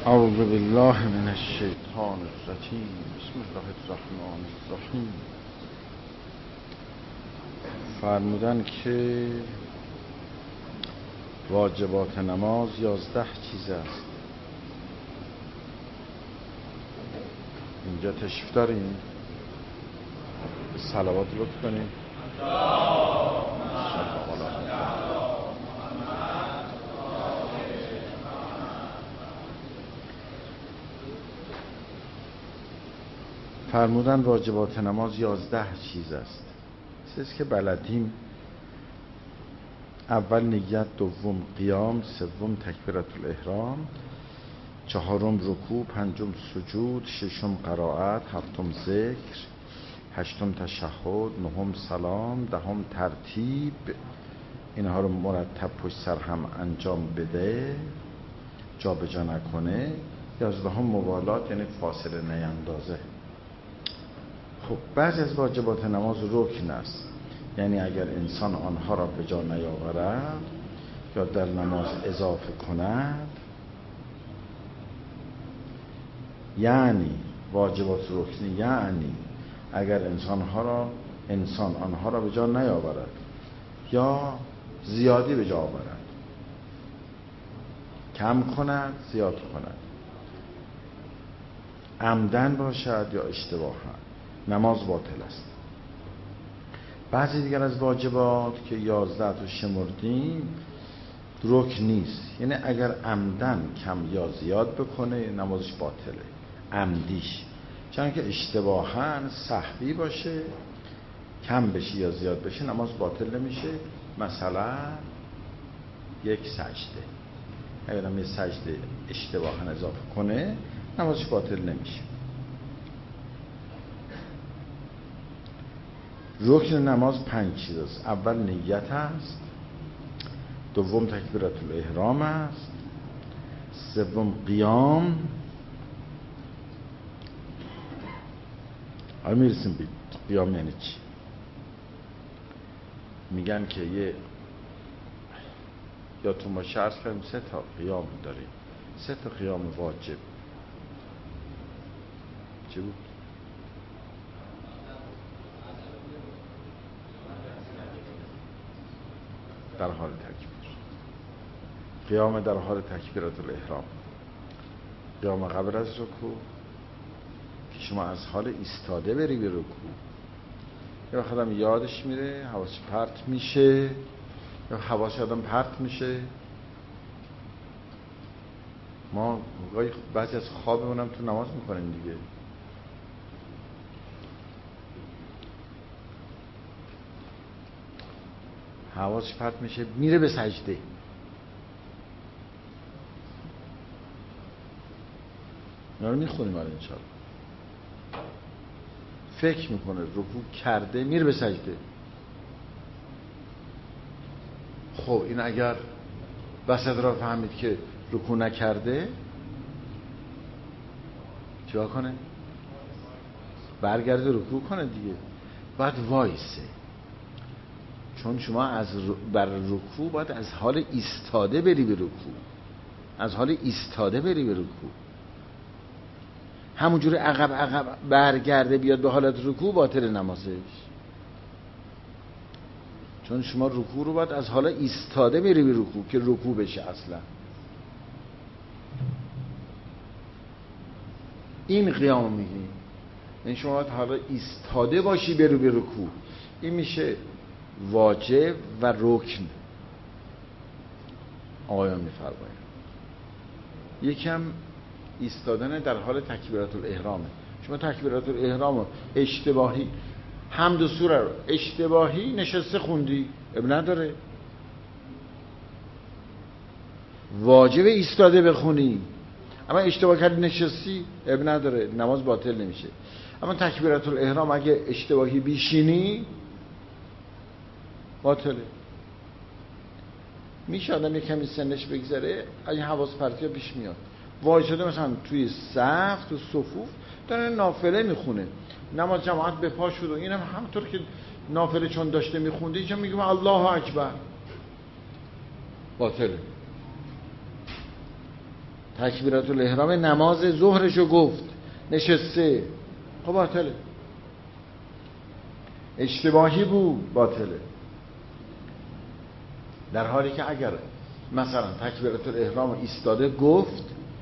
اعوذ بالله من الشیطان الرجیم. بسم الله الرحمن الرحیم. فرمودن که واجبات نماز 11 چیز است. اینجا تشریف داریم؟ صلوات لطف کنیم. فرمودن واجبات نماز 11 چیز است. چیزی که بلدیم: اول نیت، دوم قیام، سوم تکبیرة الاحرام، چهارم رکوع، پنجم سجود، ششم قرائت، هفتم ذکر، هشتم تشهد، نهم سلام، دهم ترتیب. اینها رو مرتب پشت سر هم انجام بده، جا به جا نکنه. 11 موالات، یعنی فاصله نیندازه. خب بعضی از واجبات نماز رکن است، یعنی اگر انسان آنها را به جا نیاورد یا در نماز اضافه کند، یعنی واجبات رکنی، یعنی اگر انسان آنها را به جا نیاورد یا زیادی به جا آورد، کم کند، زیاد کند، عمدن باشد یا اشتباها، نماز باطل است. بعضی دیگر از واجبات که 11 تا شمردیم رکن نیست، یعنی اگر عمدن کم یا زیاد بکنه نمازش باطله، عمدیش. چون که اشتباها سهوی باشه، کم بشه یا زیاد بشه، نماز باطل نمیشه. مثلا یک سجده، اگر هم یک سجده اشتباها اضافه کنه نمازش باطل نمیشه. رکن نماز 5 چیز است. اول نیت است، دوم تکبیرة الاحرام است، سوم قیام. حالا میرسیم به قیام یعنی چی. میگن که یادتون باشه عرض کردیم 3 تا قیام داریم، 3 تا قیام واجب. چی بود؟ در حال تکبیر، قیام در حال تکبیرة الاحرام، قیام قبل از رکوع که شما از حال ایستاده بری به رکوع. یه وقت آدم یادش میره، حواسش پرت میشه، یا حواس آدم پرت میشه. ما بعضی از خوابمون هم تو نماز میکنیم دیگه. حواسش پرت میشه، میره به سجده. اینا رو میخونیم الان انشاءالله. فکر میکنه رکوع کرده، میره به سجده. خب این اگر وسط را فهمید که رکوع نکرده، چیکار کنه؟ برگرده رکوع کنه دیگه. بعد وایسه، چون شما بر رکوع باید از حال ایستاده بری به رکوع، از حال ایستاده بری به رکوع. همونجوری عقب برگرده بیاد به حالت رکوع، باطل نمازش. چون شما رکوع رو باید از حال ایستاده بری به رکوع که رکوع بشه. اصلا این قیام میگیم، یعنی شما باید حالا ایستاده باشی بری به رکوع. این میشه واجب و رکن. آقایان میفرمایند یکم ایستادن در حال تکبیرة الاحرامه. شما تکبیرة الاحرام اشتباهی، حمد و سوره رو اشتباهی نشسته خوندی، اب نداره. واجب ایستاده بخونی، اما اشتباه کردی نشستی، اب نداره، نماز باطل نمیشه. اما تکبیرة الاحرام اگه اشتباهی بیشینی باطله. میشه آدم یک کمی سنش بگذره، این حواس پرتی ها پیش میاد. وایساده مثلا توی صف، تو صفوف داره نافله میخونه، نماز جماعت به پا شد و اینم همونطور که نافله چون داشته میخونده اینجا میگم الله اکبر، باطله. تکبیرات الاحرام نماز ظهرشو گفت نشسته، خب باطله، اشتباهی بود، باطله. در حالی که اگر مثلا تکبیرات الاحرام ایستاده گفت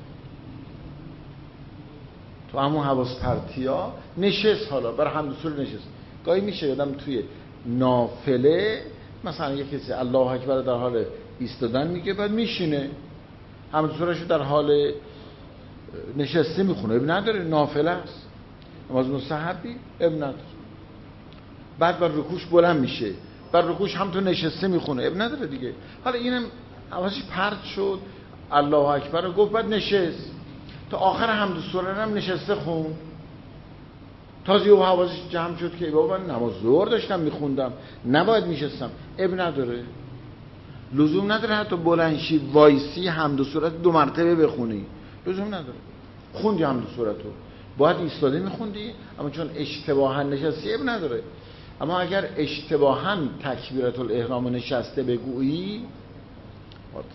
تو همون حواس پرتیا نشست، حالا برای حمد و سوره نشست. گاهی میشه آدم توی نافله مثلا یک کسی الله اکبر در حال ایستادن میگه، بعد میشینه حمد و سورهشو در حال نشسته میخونه، اب نداره، نافله است، نماز مستحبی، اب نداره. بعد بر رکوعش بلند میشه، بر رکوعش هم تو نشسته میخونه، اب نداره دیگه. حالا اینم حواسش پرت شد، الله اکبر رو گفت بعد نشست، تا آخر حمد و سوره هم نشسته خون، تازه او حواسش جمع شد که بابا من نماز ظهر داشتم میخوندم، نباید میشستم، اب نداره. لزوم نداره حتی بلندشی وایسی حمد و سوره 2 مرتبه بخونی، لزوم نداره. خوندی حمد و سوره تو، باید ایستاده میخوندی، اما چون اشتباها نشستی اب نداره. اما اگر اشتباها تکبیرات الاحرام نشسته بگویی باطل.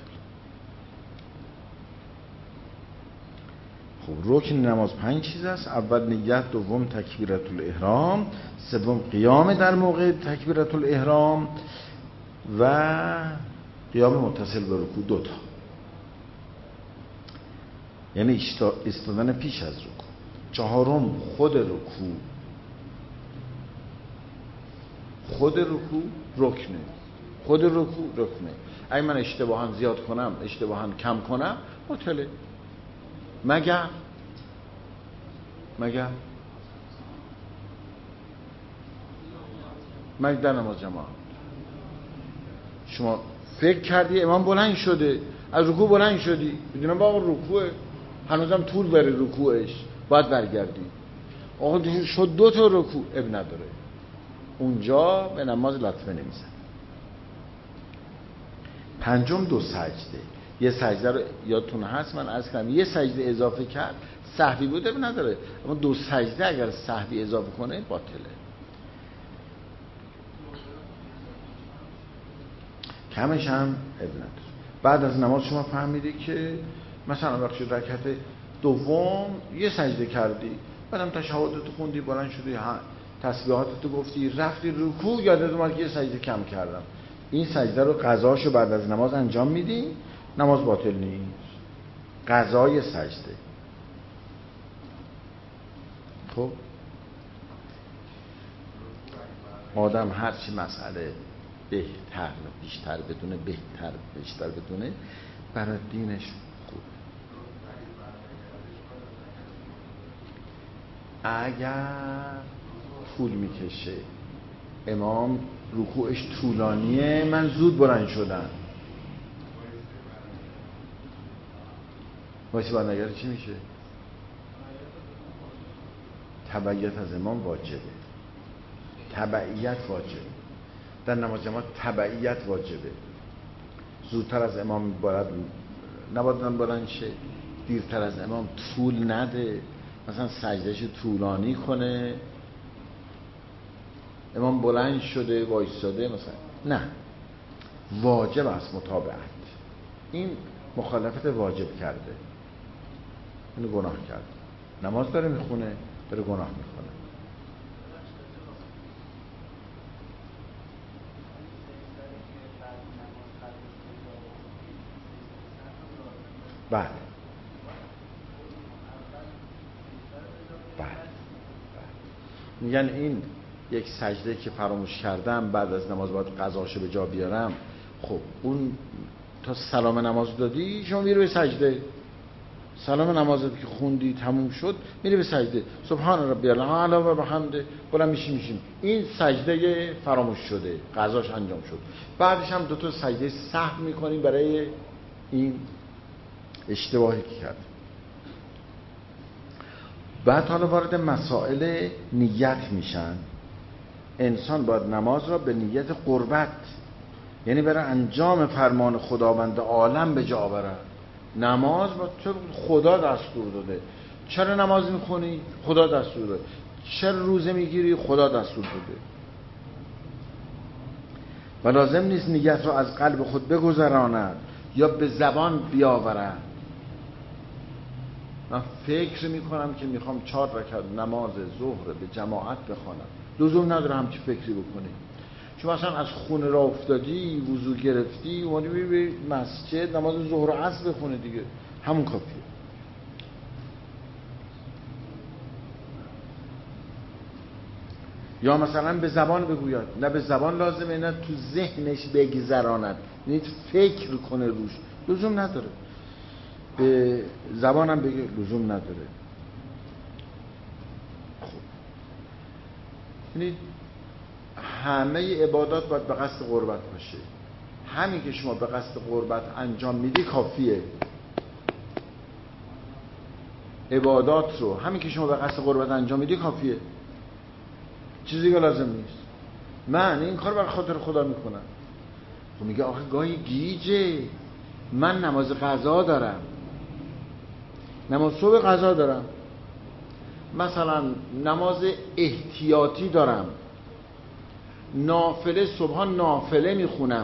خب رکن نماز 5 چیز است. اول نیت، دوم تکبیرات الاحرام، سوم قیام در موقع تکبیرات الاحرام و قیام متصل به رکوع 2 تا، یعنی ایستادن پیش از رکوع. چهارم خود رکوع. خود رکوع رکنه، خود رکوع رکنه. اگه من اشتباها زیاد کنم، اشتباها کم کنم، باطله. مگر در نماز جماعت شما فکر کردی امام بلند شده، از رکوع بلند شدی، بدونم با آقا رکوعه، هنوزم طول بره رکوعش، باید برگردی. آقا شد 2 تا رکوع، اب نداره، اونجا به نماز لطمه نمیزن. پنجم 2 سجده. یه سجده رو یادتون هست من عرض کردم یه سجده اضافه کرد سهوی بود، اب نداره، اما 2 سجده اگر سهوی اضافه کنه باطله. کمش هم اب نداره. بعد از نماز شما فهمیدی که مثلا وقتی رکعت دوم یه سجده کردی، بعدم تشهدت خوندی، بلند شدی، تسبیحاتتو گفتی، رفتی رکوع، یادت اومد که یه سجده کم کردم، این سجده رو قضاشو بعد از نماز انجام میدی، نماز باطل نیست. قضای سجده. خب آدم هر چی مسئله بهتر بیشتر بدونه، بهتر بیشتر بدونه، برای دینش خوب. اگر طول میکشه، امام رکوعش طولانیه، من زود بلند شدم، واسه بعد نگره چی میشه؟ تبعیت از امام واجبه. تبعیت واجبه در نماز جماعت، تبعیت واجبه. زودتر از امام نباید بلند شه، دیرتر از امام طول نده، مثلا سجدهش طولانی کنه، امام بلند شده وایساده مثلا، نه، واجب است متابعت. این مخالفت واجب کرده، اینو گناه کرده. نماز داره میخونه، داره گناه میکنه. بله میگن این یک سجده که فراموش کردم بعد از نماز باید قضاشو به جا بیارم. خب اون تا سلام نماز دادی، شما میره به سجده، سلام نمازت که خوندی تموم شد، میره به سجده، سبحان ربی الاعلی و بحمده، بلند میشیم. این سجده فراموش شده، قضاش انجام شد. بعدش هم 2 تا سجده سهو میکنیم برای این اشتباهی که کرد. بعد حالا وارد مسائل نیت میشن. انسان باید نماز را به نیت قربت، یعنی برای انجام فرمان خداوند عالم به جا آورد. نماز با تو خدا دستور داده. چرا نماز میخونی؟ خدا دستور داده. چرا روزه میگیری؟ خدا دستور داده. و لازم نیست نیت را از قلب خود بگذراند یا به زبان بیاورد. من فکر میکنم که میخوام 4 رکعت نماز ظهر به جماعت بخوانم، لزوم نداره همچی فکری بکنی. چون مثلا از خونه را افتادی، وضو گرفتی، اومدی به مسجد نماز ظهر و عصر بخونه دیگه، همون کافیه. یا مثلا به زبان بگوید، نه به زبان لازمه نه تو ذهنش بگذراند، یعنی فکر کنه روش، لزوم نداره. به زبانم بگه، لزوم نداره. خب یعنی همه عبادات باید به قصد قربت باشه. همین که شما به قصد قربت انجام میدی کافیه. عبادات رو همین که شما به قصد قربت انجام میدی کافیه، چیزی دیگه لازم نیست. من این کار برای خاطر خدا میکنم. خب میگه آخه گاهی گیجه، من نماز قضا دارم، نماز صبح قضا دارم، مثلا نماز احتیاطی دارم، نافله صبح نافله میخونم،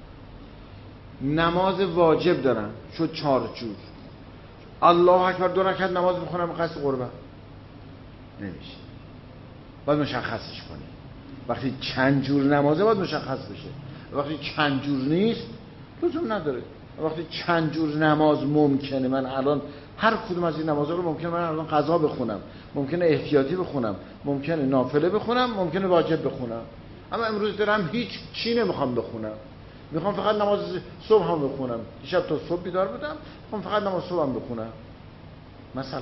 نماز واجب دارم، شد 4 جور. الله اکبر 2 رکعت نماز میخونم به قصد قربت، نمیشه. باید مشخصش کنی. وقتی چند جور نمازه باید مشخص بشه. وقتی چند جور نیست لزوم نداره. وقتی چند جور نماز ممکنه، من الان هر کدوم از این نمازها رو ممکنه من الان قضا بخونم، ممکنه احتیاطی بخونم، ممکنه نافله بخونم، ممکنه واجب بخونم. اما امروز دارم هیچ چی نمیخوام بخونم، میخوام فقط نماز صبح هم بخونم. دیشب تا صبح بیدار بودم، میخوام فقط نماز صبح هم بخونم. مثلا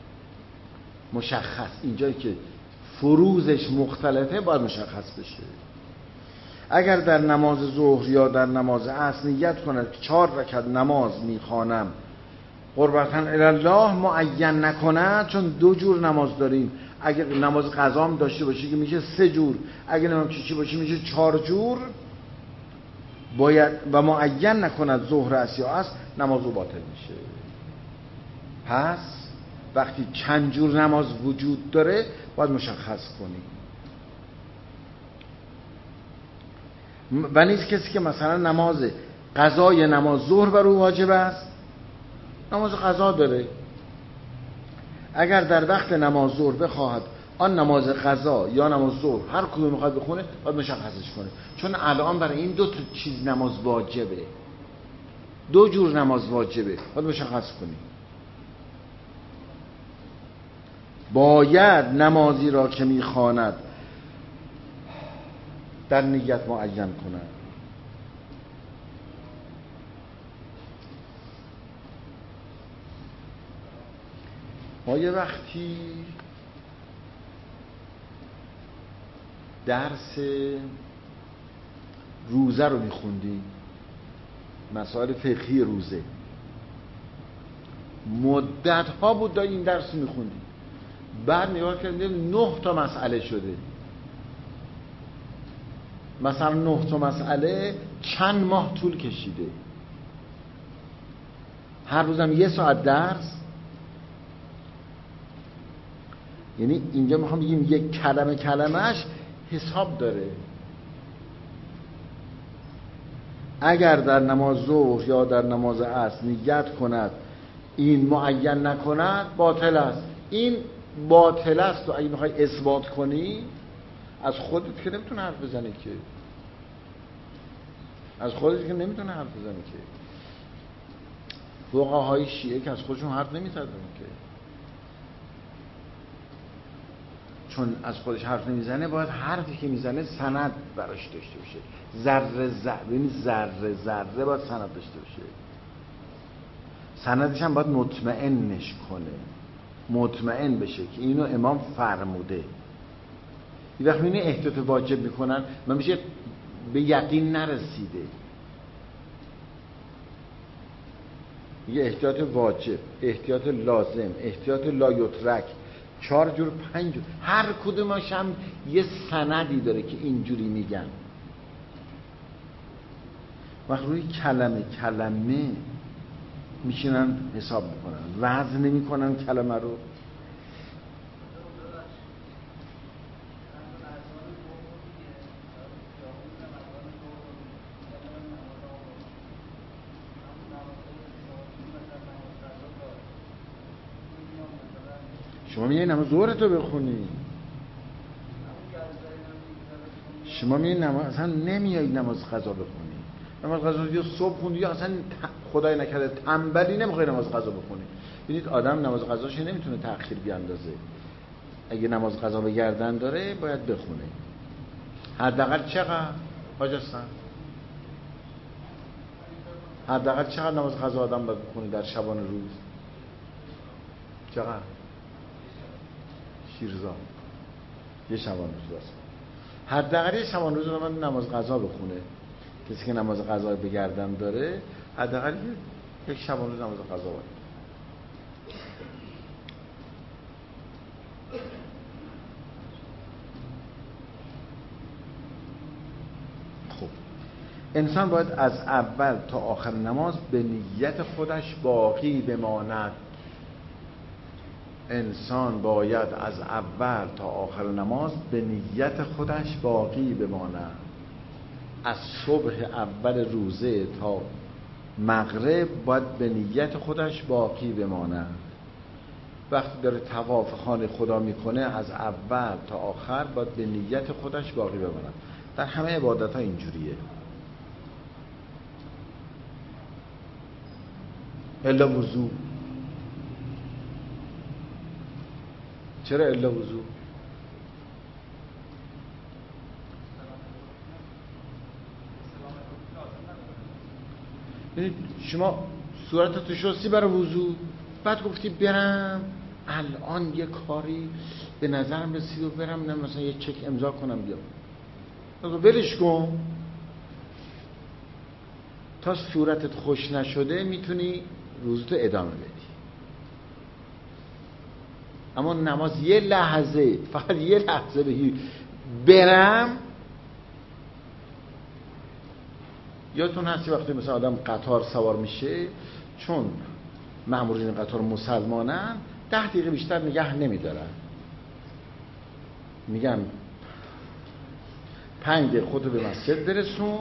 مشخص، اینجایی که فروزش مختلفه باید مشخص بشه. اگر در نماز ظهر یا در نماز عصر نیت کند که 4 رکعت نماز میخوانم قربتاً الی الله معین نکند، چون 2 جور نماز داریم. اگر نماز قضا هم داشته باشی که میشه 3 جور، اگر نماز چی باشه میشه 4 جور، باید و معین نکند ظهر عصر یا عصر، نماز رو باطل میشه. پس وقتی چند جور نماز وجود داره باید مشخص کنی. و نیست کسی که مثلا نماز قضا یا نماز ظهر بر او واجب است، نماز قضا داره، اگر در وقت نماز ظهر بخواهد آن نماز قضا یا نماز ظهر هر کدوم میخواد بخونه باید مشخصش کنه. چون الان برای این 2 تا چیز نماز واجبه، 2 جور نماز واجبه، باید مشخص کنی. باید نمازی را که میخواند در نیت معین کند. ما یه وقتی درس روزه رو میخوندیم، مسائل فقهی روزه، مدت ها بود دا این درس میخوندیم. بعد نگاه کردیم 9 تا مسئله شده. مثلا 9 تا مسئله چند ماه طول کشیده، هر روزم 1 ساعت درس. یعنی اینجا میخوام بگیم یک کلمه کلمهش حساب داره. اگر در نماز ظهر یا در نماز عصر نیت کند این معین نکند باطل است. این باطل است و اگه میخوای اثبات کنی از خودت که نمیتونه حرف بزنه که، از خودت که نمیتونه حرف بزنه که. فقهای شیعه که از خودشون حرف نمیزدن که، چون از خودش حرف نمیزنه باید حرفی که میزنه سند براش داشته باشه. ذره ذره باید سند داشته باشه. سندش هم باید مطمئنش کنه، مطمئن بشه که اینو امام فرموده. یه وقت اینو احتیاط واجب میکنن، من میشه به یقین نرسیده. یه احتیاط واجب، احتیاط لازم، احتیاط لایترک، 4 جور 5 جور، هر کدومش هم یه سندی داره که اینجوری میگن. وقت روی کلمه میشینن حساب میکنن، وزن نمیکنن کلمه رو. شما میگه نماز ظهرتو بخونی، شما میگه نماز اصلا نمیای نماز قضا بخونی. نماز قضا یا صبح خوندی یا اصلا خدای نکرده تنبلی نمیخوای نماز قضا بخونی. ببینید آدم نماز قضاش نمیتونه تأخیر بیاندازه. اگه نماز قضا به گردن داره باید بخونه. حداقل چقدر حاج هستن؟ حداقل چقدر نماز قضا آدم باید بخونه در شبانه روز؟ چقدر؟ شیرزاد یه شبانه روز است. حداقل یه شبانه روز آدم نماز قضا بخونه. کسی که نماز قضا به گردن داره حداقل یک شبانه روز نماز قضا باید. انسان باید از اول تا آخر نماز به نیت خودش باقی بماند. انسان باید از اول تا آخر نماز به نیت خودش باقی بماند. از صبح اول روزه تا مغرب باید به نیت خودش باقی بماند. وقتی داره طواف خانه خدا میکنه از اول تا آخر باید به نیت خودش باقی بماند. در همه عبادت ها اینجوریه. الا وضو. چرا الا وضو؟ شما صورتتو شستی برای وضو، بعد گفتی برم الان یه کاری به نظرم رسید و برم مثلا یه چک امضا کنم بیام. ولش کن تا صورتت خوش نشده میتونی روزتو ادامه بدی. اما نماز یه لحظه، فقط یه لحظه بگی برم. یادتون هستی وقتی مثلا آدم قطار سوار میشه، چون مأمورین قطار مسلمانن 10 دقیقه بیشتر نگه نمیدارن، میگن 5 دقیقه خودتو به مسجد برسون،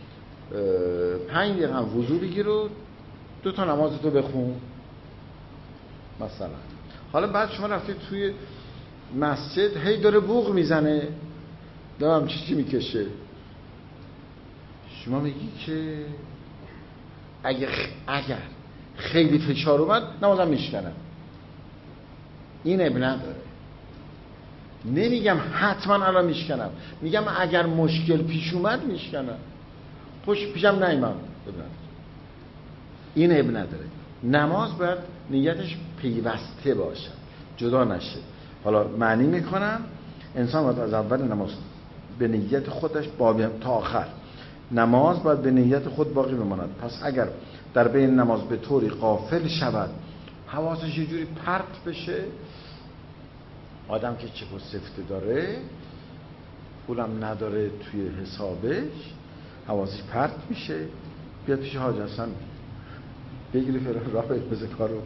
5 دقیقه هم وضو بگیر و 2 تا نمازتو بخون مثلا. حالا بعد شما رفتی توی مسجد هی داره بوق میزنه، دارم چی میکشه، شما میگی که اگر خیلی فشار اومد نمازم میشکنم. این اب نداره. نمیگم حتما الان میشکنم، میگم اگر مشکل پیش اومد میشکنم، خوش پیشم نیامد این اب نداره. نماز باید نیتش پیوسته باشه، جدا نشه. حالا معنی میکنم انسان باید از اول نماز به نیت خودش تا آخر نماز باید به نیت خود باقی بماند. پس اگر در بین نماز به طوری غافل شود، حواسش یه جوری پرت بشه، آدم که چک و سفته داره، پولم نداره توی حسابش، حواسش پرت میشه، بیاد پیش حاج حسن بگیری فلان راه بزه کارو.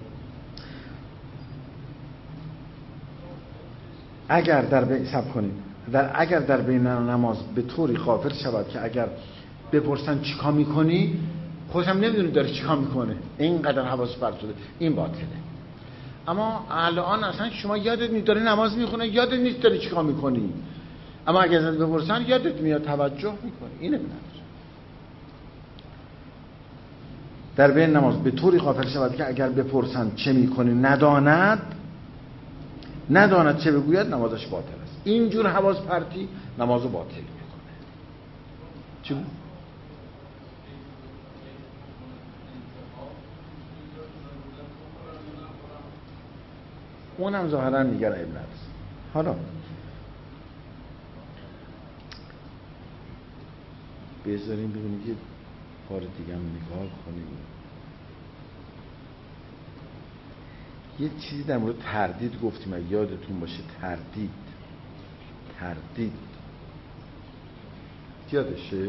اگر در بین سب کنید اگر در بین نماز به طوری غافل شود که اگر بپرسن چیکار میکنی خودش هم نمیدونه داره چیکار میکنه، اینقدر حواس پرت شده، این باطله. اما الان اصلا شما یادت نیست داره نماز میخونه، یادت نیست داره چیکار میکنی، اما اگر ازت بپرسن یادت میاد، توجه میکنی. اینه بنظر در بین نماز به طوری غافل شود که اگر بپرسن چه میکنی نداند چه بگوید، نمازش باطل است. اینجور حواس پرتی نمازو باطل میکنه. چی بود؟ اونم ظاهرا میگن عیب نداره. حالا بذاریم ببینیم یه بار دیگه هم نگاه کنیم. یه چیزی در مورد تردید گفتیم، اگه یادتون باشه. تردید یادشه؟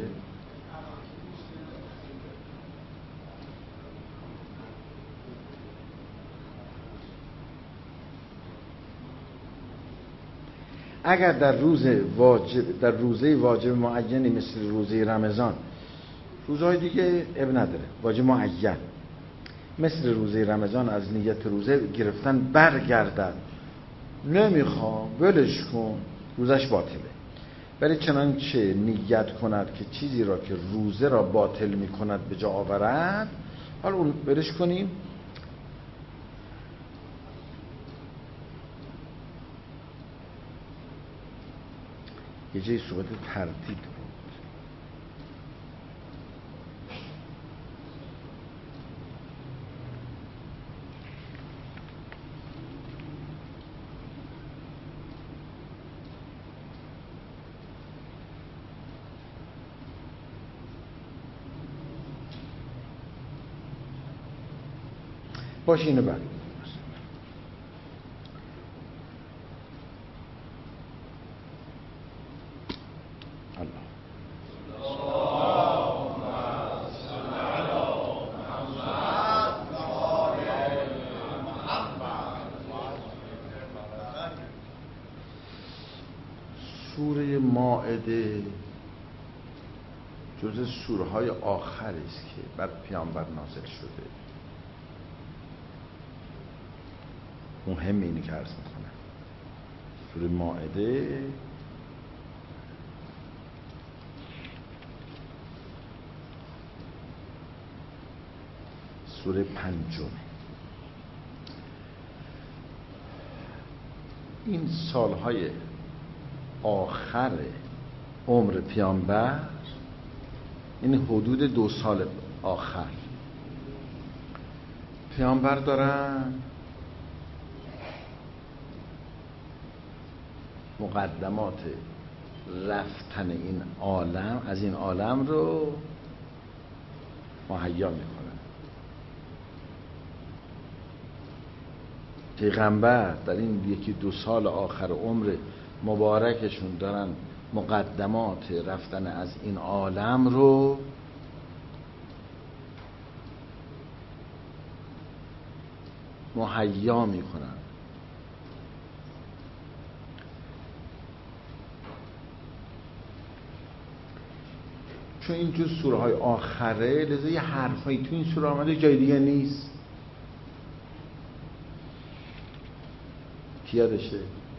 اگر در روزه واجب معینی مثل روزه رمضان، روزهای دیگه اب نداره، واجب معین مثل روزه رمضان از نیت روزه گرفتن برگردد، نمیخوام ولش کن، روزش باطله. ولی چنانچه نیت کند که چیزی را که روزه را باطل میکند به جا آورد، حالا اون ولش کنیم. یه جای صحبت تردید بود. باشه اینو بعد سوره مائده جز سوره های آخری است که بر پیامبر نازل شده. مهم اینه که عرض میکنم سوره مائده سوره پنجم. این سالهای آخر عمر پیامبر، این حدود 2 سال آخر پیامبر دارن مقدمات رفتن این عالم، از این عالم رو مهیا میکنن. پیغمبر در این 1-2 سال آخر عمر مبارکشون دارن مقدمات رفتن از این عالم رو مهیا میکنن. چون این جز سوره های آخره، لذا یه حرفایی تو این سوره آمده جای دیگه نیست. کی یادشه؟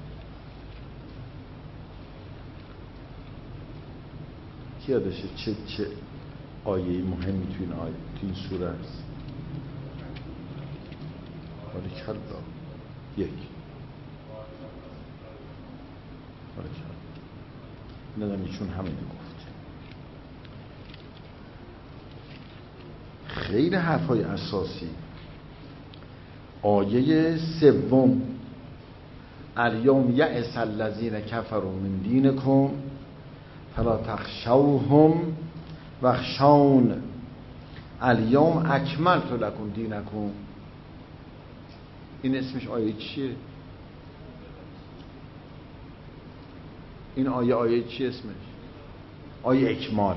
کی یادشه چه آیه مهمی تو این آیه، تو این سوره است؟ باریکالله. یک باریکالله. ندانی چون همینه گفت. خیلی حرفای اساسی. آیه 3: الیوم یئس الذین کفروا من دینکم فلا تخشوهم واخشون الیوم اکملت لکم دینکم. این اسمش آیه چیه؟ این آیه چیه اسمش؟ آیه اکمال.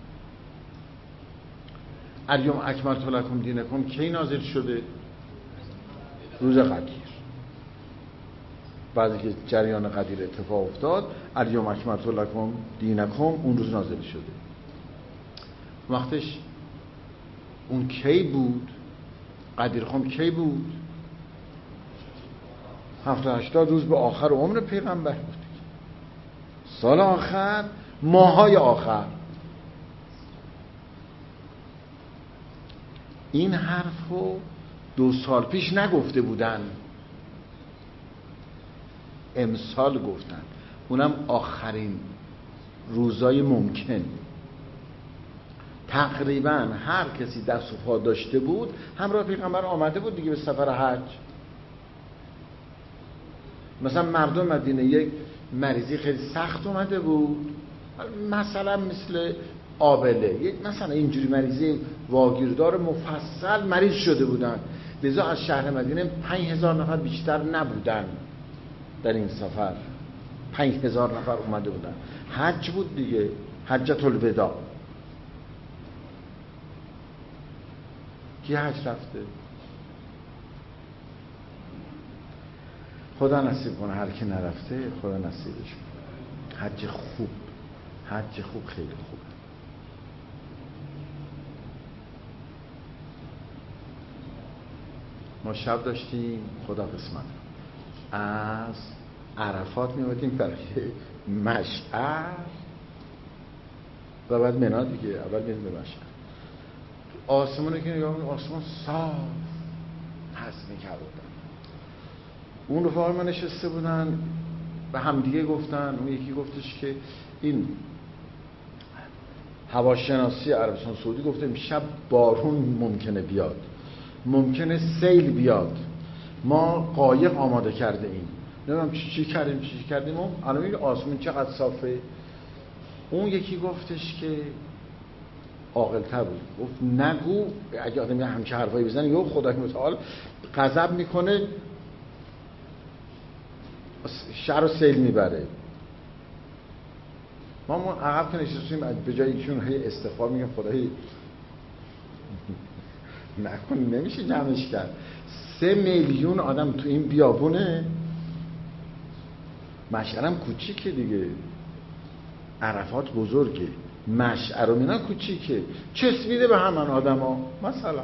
الیوم اکملت لکم دینکم کی نازل شده؟ روز قدیر. بعدی که جریان قدیر اتفاق افتاد، الیوم اکملت لکم دینکم اون روز نازل شده. وقتش اون کی بود؟ قدیر خم کی بود؟ 70-80 روز به آخر عمر پیغمبر بود. سال آخر، ماهای آخر. این حرفو 2 سال پیش نگفته بودن، امسال گفتن، اونم آخرین روزای ممکن. تقریبا هر کسی دست و پا داشته بود همراه پیغمبر آمده بود دیگه به سفر حج. مثلا مردم مدینه یک مریضی خیلی سخت اومده بود، مثلا مثل آبله، مثلا اینجوری مریضی واگیردار مفصل مریض شده بودن، لذا از شهر مدینه 5000 نفر بیشتر نبودن در این سفر. 5000 نفر اومده بودن. حج بود دیگه، حجت الوداع. کی حج رفته؟ خدا نصیب کنه. هر کی نرفته خدا نصیبش کنه. حج خوب، حج خوب، خیلی خوب. ما شب داشتیم، خدا قسمت. از عرفات می‌آمدیم برای مشعر و بعد منا دیگه. اول میریم به مشعر. آسمونه که نگاه می‌کنیم، آسمان صاف هست می‌کردن. اون رفاقای من نشسته بودن به همدیگه گفتن، اون یکی گفتش که این هواشناسی عربستان سعودی گفته امشب بارون ممکنه بیاد، ممکنه سیل بیاد، ما قایق آماده کرده ایم. نمیدونم چی کردیم الان این آسمون چقدر صافه. اون یکی گفتش که عاقل‌تر بود، گفت نگو اگه آدم همچه حرفایی بزنه یا خدای متعال غضب میکنه شهر رو سیل میبره. ما عقب که نشستیم به جای ایشون هی استغفار میگم خدای نکن نمیشه جمعش کرد. 3 میلیون آدم تو این بیابونه، مشعرم کوچیکه دیگه، عرفات بزرگه، مشعر و مینا کوچیکه، چسبیده به همان آدم ها. مثلا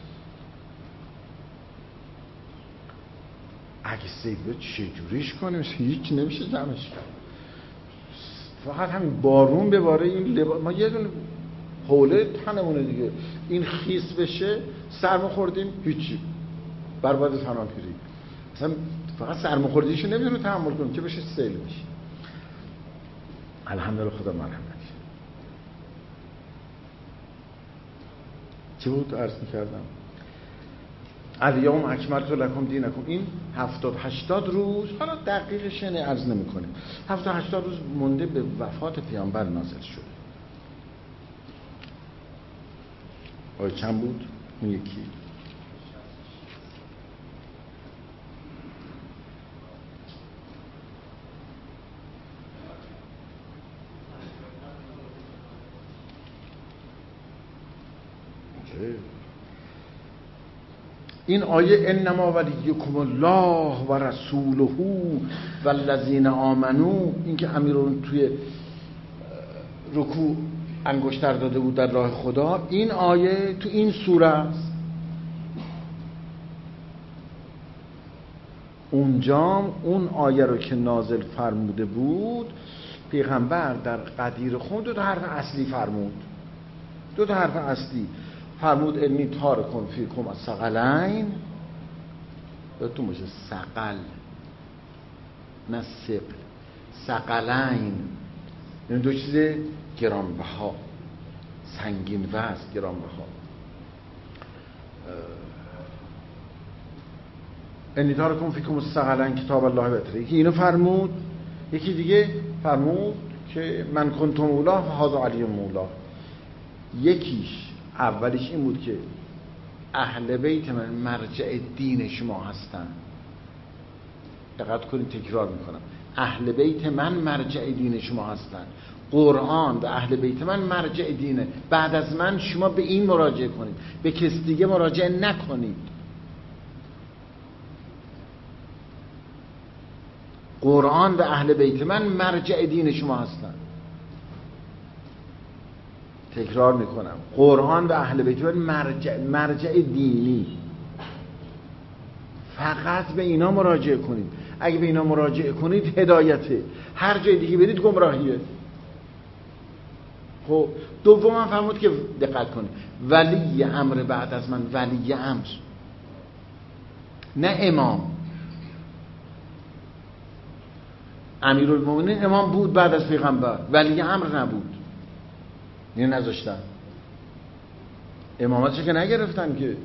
اگه سیبه چجوریش کنیم؟ هیچ نمیشه جمعش کرد. فقط همین بارون بباره این لباس، ما یه دونه حوله تنمونه دیگه، این خیس بشه سرما خوردیم هیچی، برباد فناپیری. مثلا فقط سرما خوردیشو نمیدونه تحمل کنیم که بشه سیل بشه. الحمدلله خدا مرحمت. چی بود عرض می‌کردم؟ الیوم اکملت لکم دینکم. این 70-80 روز، حالا دقیقش اینه عرض نمی‌کنیم، 70-80 روز مونده به وفات پیامبر نازل شده. آیه چند بود؟ اون یکی این آیه انما ولیکم الله و رسوله و الذین آمنو، این که امیرون توی رکوع انگشتر داده بود در راه خدا، این آیه تو این سوره است. اونجام اون آیه رو که نازل فرموده بود پیغمبر در قدیر خون 2 حرف اصلی فرمود. 2 حرف اصلی فرمود انی تارکم فیکم الثقلین، یادتون باشه ثقل نه ثقل، ثقلین این 2 چیز گرانبها، سنگین وزن، گرانبها. انی تارکم فیکم الثقلین کتاب الله و طریقه، اینو فرمود. یکی دیگه فرمود که من کنتم مولا فهذا علی مولا. یکیش اولیش این بود که اهل بیت من مرجع دین شما هستن. دقت کنید تکرار میکنم، اهل بیت من مرجع دین شما هستن. قرآن و اهل بیت من مرجع دینه. بعد از من شما به این مراجعه کنید، به کس دیگه مراجعه نکنید. قرآن و اهل بیت من مرجع دین شما هستن. تکرار میکنم، قرآن و اهل بیت من مرجع دینی. فقط به اینا مراجعه کنید. اگه به اینا مراجعه کنید هدایته، هر جای دیگه برید گمراهیه. خب دوم فرمود که دقت کنید، ولی امر بعد از من، ولی امر نه امام. امیرالمومنین امام بود بعد از پیغمبر، ولی امر نبود. اینو نذاشتن، امامتش که نگرفتن که،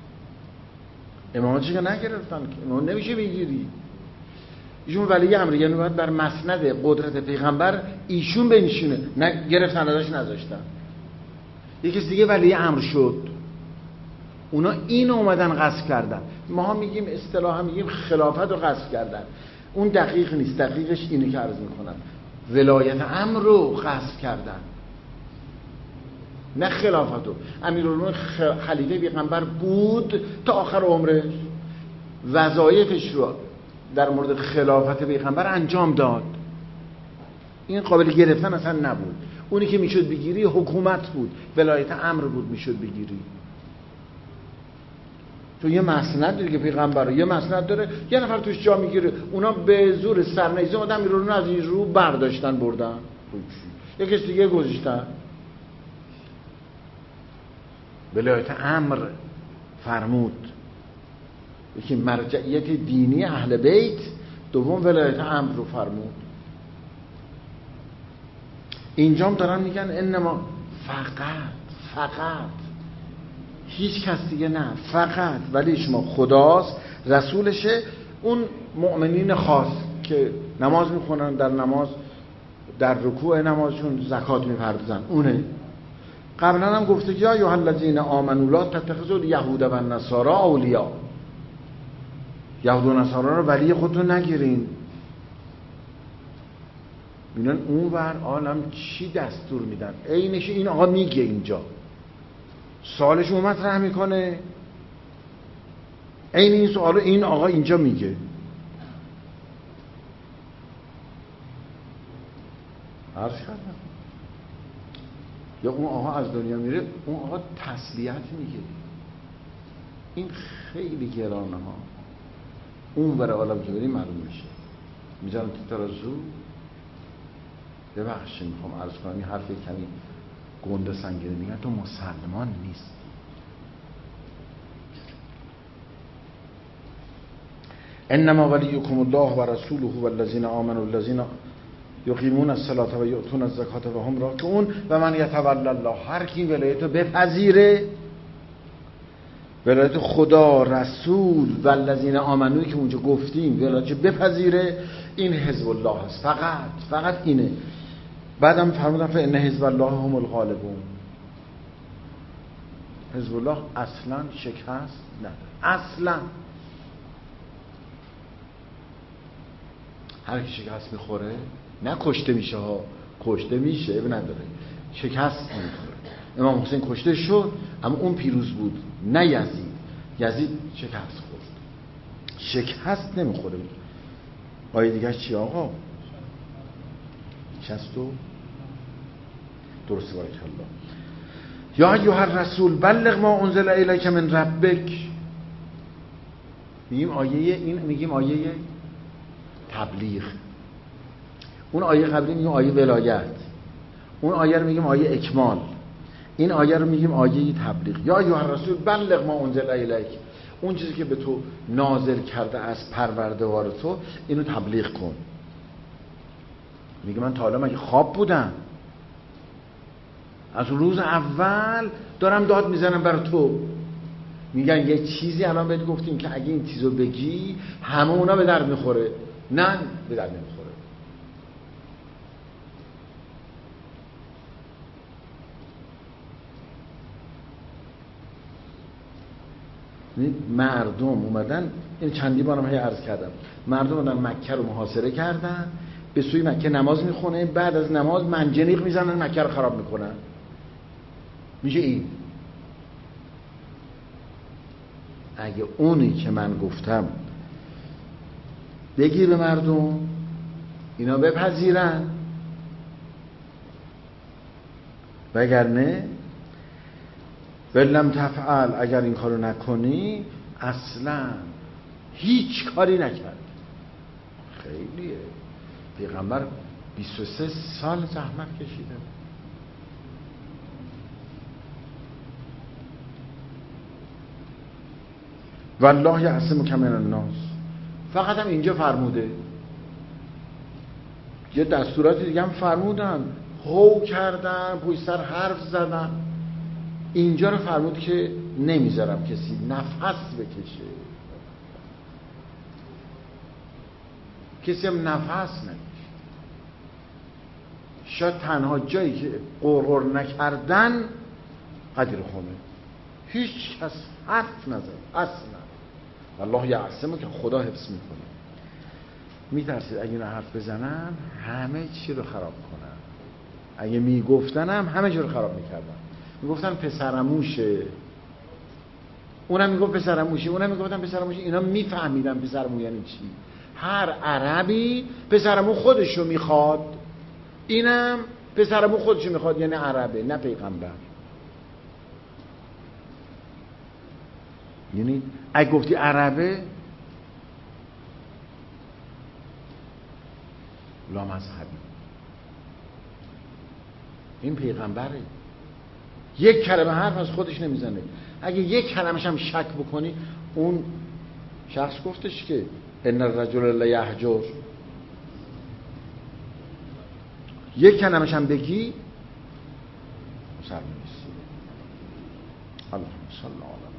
امام نمیشه بگیری. ایشون ولی امر، یعنی باید بر مسند قدرت پیغمبر ایشون بنشینه، نه گرفتن ازش نذاشتن. یکی دیگه ولی امر شد، اونا اینو اومدن غصب کردن. ما میگیم اصطلاحا میگیم خلافت رو غصب کردن، اون دقیق نیست. دقیقش اینه که عرض میکنم، ولایت امر رو غصب کردن نه خلافتو. امیرالمومنین خلیفه پیغمبر بود تا آخر عمرش، وظایفش رو در مورد خلافت پیغمبر انجام داد. این قابل گرفتن اصلا نبود. اونی که میشد بگیری حکومت بود، ولایت امر بود میشد بگیری. تو یه مسند داره که پیغمبر یه مسند داره، یه نفر توش جا میگیره، اونا به زور سرنیزه آدم رو از این رو برداشتن بردن، یه کس دیگه گذاشتن. ولایت امر فرمود، یکی مرجعیت دینی اهل بیت، دوم ولایت امر رو فرمود. اینجام دارن میگن انما فقط هیچ کس دیگه نه، فقط ولی شما خداست، رسولشه، اون مؤمنین خاص که نماز میخونن، در نماز در رکوع نمازشون زکات میپردازن، اونه. قبلا هم گفته یا ایها الذین آمنوا لا تتخذوا الیهود و النصارى اولیاء، یهود و نصارا رو ولی خودتون نگیرین. ببینن اون ور عالم چی دستور میدن، عینش این آقا میگه اینجا، سوالش اون مطرح میکنه، عین این سوالو این آقا اینجا میگه. عرض کردم یا اون آقا از دنیا میره، اون آقا تسلیت میگه. این خیلی گرانه ها. اون برای عالم که بریم معلوم میشه. میذارم تو ترازو. ببخشید میخوام عرض کنم این حرف کمی گنده سنگینه، میگن تو مسلمان نیست. انما ولیکم الله و رسوله و الذین آمنوا الذین یقیمون الصلاة و یؤتون الزکات و هم راکعون و من یتولی الله. هر کی ولایت رو بپذیره، ولایت خدا، رسول و الذین آمنوی که اونجا گفتیم، ولایت بپذیره، این حزب الله هست. فقط اینه. بعدم فرمودن فان حزب الله هم الغالبون. حزب الله اصلا شکست نداره، اصلا. هر کی شکست میخوره نه کشته میشه ها، کشته میشه اب نداره، شکست نمیخوره. امام حسین کشته شد اما اون پیروز بود، نه یزید شکست خورد، شکست نمیخوره. آیه دیگه چی آقا؟ 60 درسته بارک الله. یا ایها الرسول بلغ ما انزل الیک من ربک. میگیم آیه تبلیغ. اون آیه قبلی میگیم آیه ولایت، اون آیه رو میگیم آیه اکمال، این آیه رو میگیم آیه تبلیغ. یا ایها الرسول بلغ ما انزل الیک، اون چیزی که به تو نازل کرده از پروردگار تو، اینو تبلیغ کن. میگه من تا حالا مگه خواب بودم؟ از روز اول دارم داد میزنم برای تو. میگن یه چیزی الان بهت گفتیم که اگه این چیزو بگی همه اونا به در میخوره. نه به در نمیخوره. مردم اومدن، این چندی بارم هی عرض کردم، مردم اومدن مکه رو محاصره کردن، به سوی مکه نماز میخونه، بعد از نماز منجنیق میزنن مکه رو خراب میکنن. میشه این. اگه اونی که من گفتم بگی به مردم اینا بپذیرن، وگرنه ولم تفعل، اگر این کارو نکنی اصلا هیچ کاری نکرد. خیلیه. پیغمبر 23 سال زحمت کشیده. والله یعصمک من الناس. فقط هم اینجا فرموده، یه دستورات دیگه هم فرمودن، هو کردن، پشت سر حرف زدن. اینجا رو فرمود که نمیذارم کسی نفس بکشه، کسی هم نفس نکشه. شاید تنها جایی که قرقر نکردن قدیر خونه، هیچ کس حرف نزد اصلا. الله یعصمه که خدا حفظ میکنه. میترسید اگه اینا حرف بزنن همه چی رو خراب کنن. اگه میگفتن هم همه چی رو خراب میکردن. میگفتن پسرموشه، اونم میگفت پسرموشه، اونم میگفتن پسرموشه. اینا میفهمیدن پسرمو یعنی چی. هر عربی پسرمو خودشو میخواد، اینم پسرمو خودشو میخواد، یعنی عربه نه پیغمبر. یعنی اگه گفتی عربه لا مذهبی، این پیغمبره، یک کلمه حرف از خودش نمیزنه. اگه یک کلمه‌ش هم شک بکنی، اون شخص گفتش که ان الرجل لیهجر، یک کلمه‌ش هم بگی مسلم نیست. اللهم صل علی